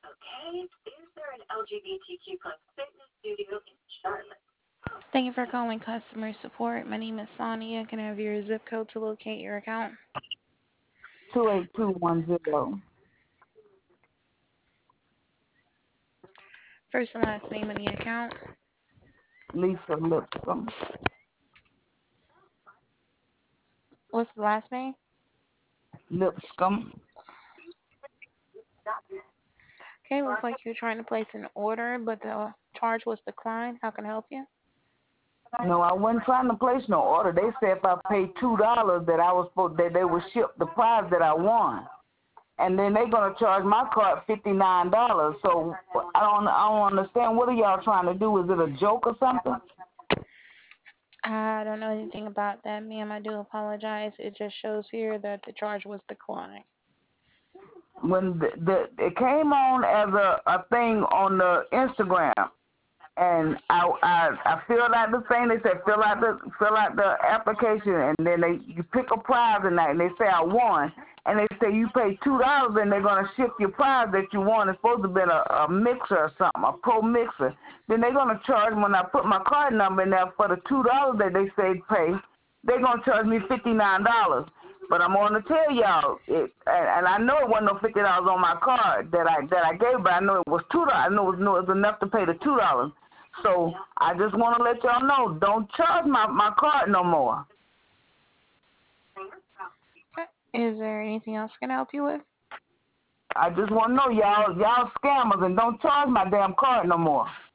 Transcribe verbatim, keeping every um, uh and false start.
Okay. Is there an L G B T Q plus fitness studio in Charlotte? Thank you for calling customer support. My name is Sonia. Can I have your zip code to locate your account? two eight two one zero. First and last name on the account. Lisa Lipscomb. What's the last name? Lipscomb. Okay, looks like you're trying to place an order, but the charge was declined. How can I help you? No, I wasn't trying to place no order. They said if I paid two dollars that I was supposed that they would ship the prize that I won. And then they're gonna charge my card fifty nine dollars. So I don't I don't understand. What are y'all trying to do? Is it a joke or something? I don't know anything about that, ma'am. I do apologize. It just shows here that the charge was declined. When the, the it came on as a, a thing on the Instagram, and I, I I filled out the thing. They said fill out the fill out the application, and then they you pick a prize and that, and they say I won, and they say you pay two dollars, and they're gonna ship your prize that you won. It's supposed to be a, a mixer or something, a pro mixer. Then they're gonna charge when I put my card number in there for the two dollars that they say pay. They're gonna charge me fifty nine dollars. But I'm gonna tell y'all, it, and, and I know it wasn't no fifty dollars on my card that I that I gave, but I know it was two dollars. I know it was, no, it was enough to pay the two dollars. So I just want to let y'all know, don't charge my, my card no more. Okay. Is there anything else I can help you with? I just want to know, y'all, y'all scammers, and don't charge my damn card no more.